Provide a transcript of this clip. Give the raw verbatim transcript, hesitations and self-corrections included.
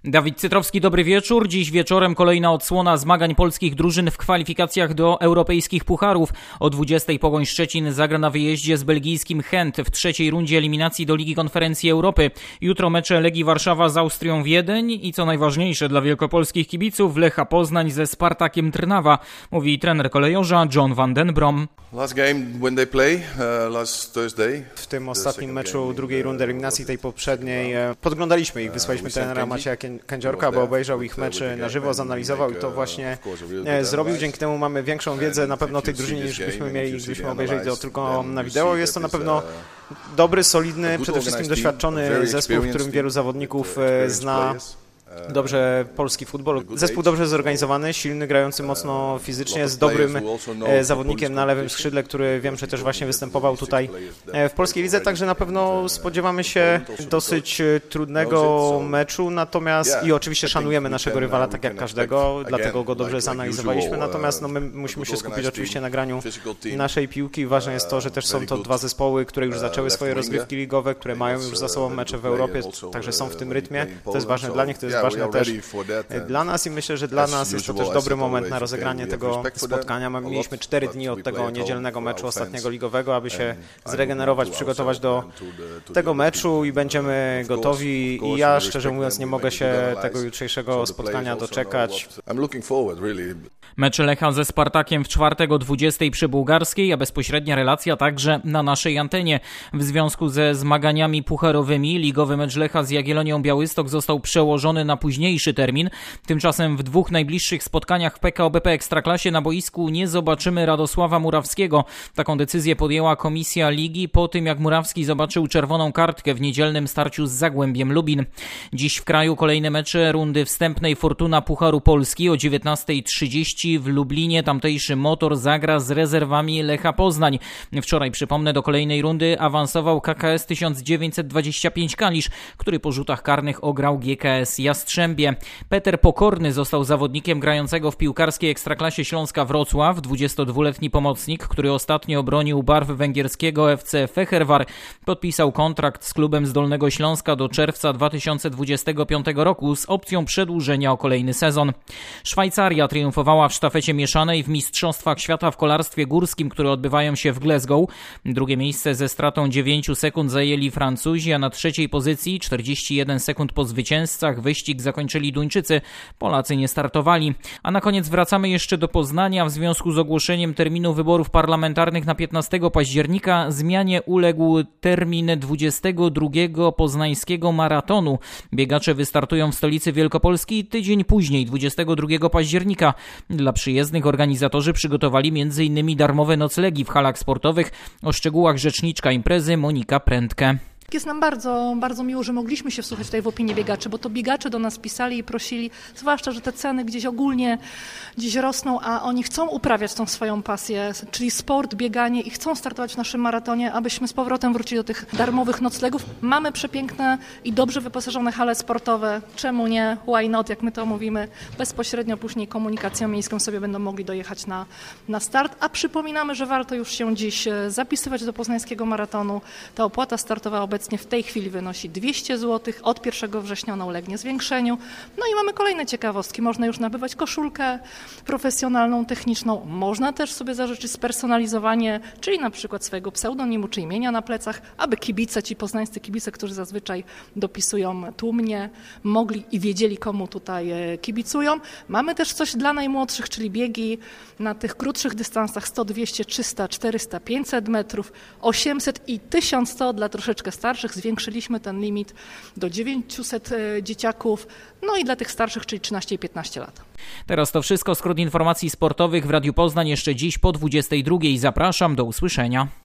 Dawid Cytrowski, dobry wieczór. Dziś wieczorem kolejna odsłona zmagań polskich drużyn w kwalifikacjach do europejskich pucharów. O dwudziestej Pogoń Szczecin zagra na wyjeździe z belgijskim Gent w trzeciej rundzie eliminacji do Ligi Konferencji Europy. Jutro mecze Legii Warszawa z Austrią Wiedeń i co najważniejsze dla wielkopolskich kibiców Lecha Poznań ze Spartakiem Trnawa, mówi trener kolejorza John van den Brom. Last game when they play, uh, last Thursday. W tym ostatnim meczu drugiej rundy eliminacji, tej poprzedniej, podglądaliśmy ich, wysłaliśmy trenera Macieja Kędziorka, bo obejrzał ich mecze na żywo, zanalizował i to właśnie zrobił. Dzięki temu mamy większą wiedzę na pewno o tej drużynie niż byśmy mieli, gdybyśmy obejrzeli to tylko na wideo. Jest to na pewno dobry, solidny, przede wszystkim doświadczony zespół, w którym wielu zawodników zna dobrze polski futbol. Zespół dobrze zorganizowany, silny, grający mocno fizycznie, z dobrym zawodnikiem na lewym skrzydle, który wiem, że też właśnie występował tutaj w polskiej lidze, także na pewno spodziewamy się dosyć trudnego meczu, natomiast i oczywiście szanujemy naszego rywala tak jak każdego, dlatego go dobrze zanalizowaliśmy, natomiast no, my musimy się skupić oczywiście na graniu naszej piłki. Ważne jest to, że też są to dwa zespoły, które już zaczęły swoje rozgrywki ligowe, które mają już za sobą mecze w Europie, także są w tym rytmie, to jest ważne dla nich, to jest ważne też dla nas i myślę, że dla nas jest to też dobry moment na rozegranie tego spotkania. Mieliśmy cztery dni od tego niedzielnego meczu ostatniego ligowego, aby się zregenerować, przygotować do tego meczu i będziemy gotowi i ja szczerze mówiąc nie mogę się tego jutrzejszego spotkania doczekać. Mecz Lecha ze Spartakiem w czwartek o dwudziestej przy Bułgarskiej, a bezpośrednia relacja także na naszej antenie. W związku ze zmaganiami pucharowymi ligowy mecz Lecha z Jagiellonią Białystok został przełożony na późniejszy termin. Tymczasem w dwóch najbliższych spotkaniach w P K O B P Ekstraklasie na boisku nie zobaczymy Radosława Murawskiego. Taką decyzję podjęła komisja ligi po tym, jak Murawski zobaczył czerwoną kartkę w niedzielnym starciu z Zagłębiem Lubin. Dziś w kraju kolejne mecze rundy wstępnej Fortuna Pucharu Polski o dziewiętnastej trzydzieści w Lublinie. Tamtejszy Motor zagra z rezerwami Lecha Poznań. Wczoraj, przypomnę, do kolejnej rundy awansował K K S tysiąc dziewięćset dwadzieścia pięć Kalisz, który po rzutach karnych ograł G K S Jastrzębie. Peter Pokorny został zawodnikiem grającego w piłkarskiej Ekstraklasie Śląska Wrocław. dwudziestodwuletni pomocnik, który ostatnio bronił barw węgierskiego F C Fehervar, podpisał kontrakt z klubem z Dolnego Śląska do czerwca dwa tysiące dwudziestego piątego roku z opcją przedłużenia o kolejny sezon. Szwajcaria triumfowała w sztafecie mieszanej w Mistrzostwach Świata w kolarstwie górskim, które odbywają się w Glasgow. Drugie miejsce ze stratą dziewięciu sekund zajęli Francuzi, a na trzeciej pozycji, czterdzieści jeden sekund po zwycięzcach, wyścig zakończyli Duńczycy. Polacy nie startowali. A na koniec wracamy jeszcze do Poznania. W związku z ogłoszeniem terminu wyborów parlamentarnych na piętnastego października zmianie uległ termin dwudziestego drugiego poznańskiego maratonu. Biegacze wystartują w stolicy Wielkopolski tydzień później, dwudziestego drugiego października. Dla przyjezdnych organizatorzy przygotowali między innymi darmowe noclegi w halach sportowych. O szczegółach rzeczniczka imprezy Monika Prędke. Jest nam bardzo, bardzo miło, że mogliśmy się wsłuchać tutaj w opinię biegaczy, bo to biegacze do nas pisali i prosili, zwłaszcza, że te ceny gdzieś ogólnie gdzieś rosną, a oni chcą uprawiać tą swoją pasję, czyli sport, bieganie i chcą startować w naszym maratonie, abyśmy z powrotem wrócili do tych darmowych noclegów. Mamy przepiękne i dobrze wyposażone hale sportowe, czemu nie, why not, jak my to mówimy, bezpośrednio później komunikacją miejską sobie będą mogli dojechać na, na start, a przypominamy, że warto już się dziś zapisywać do poznańskiego maratonu. Ta opłata startowa obecnie w tej chwili wynosi dwieście złotych, od pierwszego września ona ulegnie zwiększeniu. No i mamy kolejne ciekawostki. Można już nabywać koszulkę profesjonalną, techniczną. Można też sobie zażyczyć spersonalizowanie, czyli na przykład swojego pseudonimu czy imienia na plecach, aby kibice, ci poznańscy kibice, którzy zazwyczaj dopisują tłumnie, mogli i wiedzieli, komu tutaj kibicują. Mamy też coś dla najmłodszych, czyli biegi na tych krótszych dystansach sto, dwieście, trzysta, czterysta, pięćset metrów, osiemset i tysiąc sto dla troszeczkę starszych. Zwiększyliśmy ten limit do dziewięciuset dzieciaków, no i dla tych starszych, czyli trzynaście i piętnaście lat. Teraz to wszystko, skrót informacji sportowych w Radiu Poznań jeszcze dziś po dwudziestej drugiej. Zapraszam, do usłyszenia.